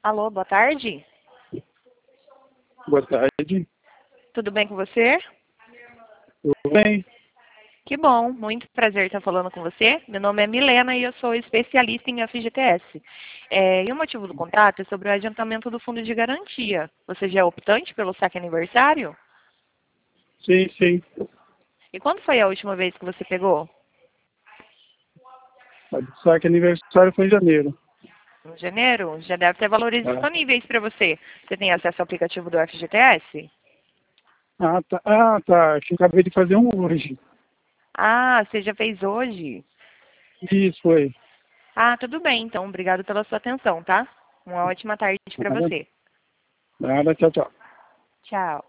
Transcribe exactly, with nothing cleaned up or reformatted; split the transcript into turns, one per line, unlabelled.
Alô, boa tarde.
Boa tarde.
Tudo bem com você?
Tudo bem?
Que bom, muito prazer estar falando com você. Meu nome é Milena e eu sou especialista em F G T S. É, e o motivo do contato é sobre o adiantamento do fundo de garantia. Você já é optante pelo saque aniversário?
Sim, sim.
E quando foi a última vez que você pegou?
Só que aniversário foi em janeiro.
Em janeiro? Já deve ter valores
Ah,
disponíveis para você. Você tem acesso ao aplicativo do F G T S?
ah, tá. Ah, tá. Que eu acabei de fazer um hoje.
Ah, você já fez hoje?
Isso foi.
Ah, tudo bem, então. Obrigado pela sua atenção, tá? Uma ótima tarde para
Nada,
você.
nada, tchau, tchau.
Tchau.